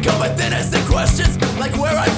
come within us the questions like where I